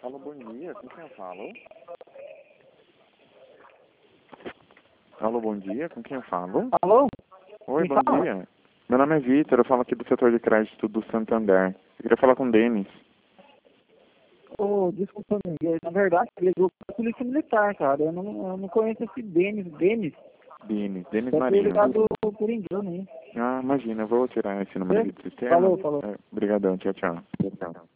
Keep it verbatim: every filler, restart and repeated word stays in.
Alô, bom dia, com quem eu falo? Alô, bom dia, com quem eu falo? Alô? Oi, Quem bom fala? dia. Meu nome é Vitor, eu falo aqui do setor de crédito do Santander. Eu queria falar com o Denis. Ô, desculpa, amigo. Na verdade, ele ligou pra Polícia Militar, cara. Eu não, eu não conheço esse Denis. Denis? Denis, Denis Deve ter Marinho. ligado por engano, hein? Ah, imagina, eu vou tirar esse número aqui do sistema. Falou, falou. É, Obrigadão, tchau, tchau. Tchau.